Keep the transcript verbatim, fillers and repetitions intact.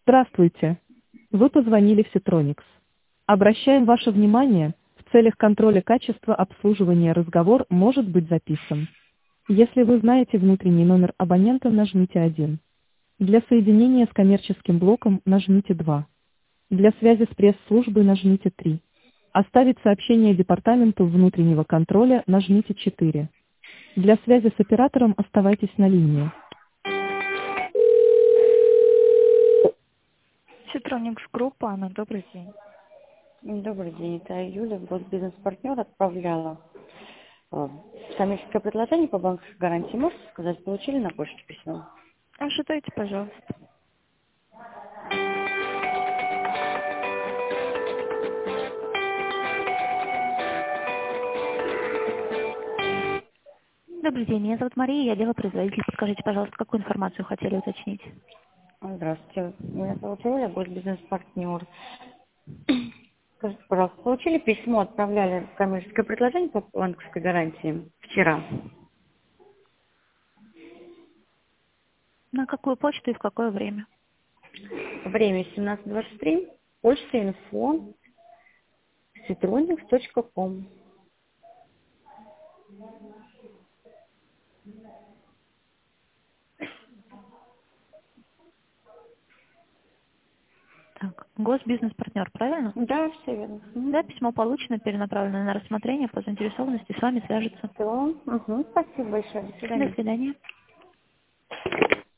Здравствуйте. Вы позвонили в Citronics. Обращаем ваше внимание, в целях контроля качества обслуживания разговор может быть записан. Если вы знаете внутренний номер абонента, нажмите один. Для соединения с коммерческим блоком нажмите два. Для связи с пресс-службой нажмите три. Оставить сообщение департаменту внутреннего контроля нажмите четыре. Для связи с оператором оставайтесь на линии. Citronics группа, Анна, добрый день. Добрый день, это Юля, госбизнес-партнер, отправляла э, коммерческое предложение по банковской гарантии. Можете сказать, получили на почту письмо? Ожидайте, пожалуйста. Добрый день, меня зовут Мария, я делопроизводитель. Подскажите, пожалуйста, какую информацию хотели уточнить? Здравствуйте, меня зовут Юля, госбизнес-партнер. Скажите, пожалуйста, получили письмо, отправляли коммерческое предложение по банковской гарантии вчера? На какую почту и в какое время? Время семнадцать двадцать три, почта инфо, citronics точка ком. Так, госбизнес-партнер, правильно? Да, все верно. Да, письмо получено, перенаправлено на рассмотрение, по заинтересованности с вами свяжется. Все, угу, спасибо большое, до До свидания. свидания.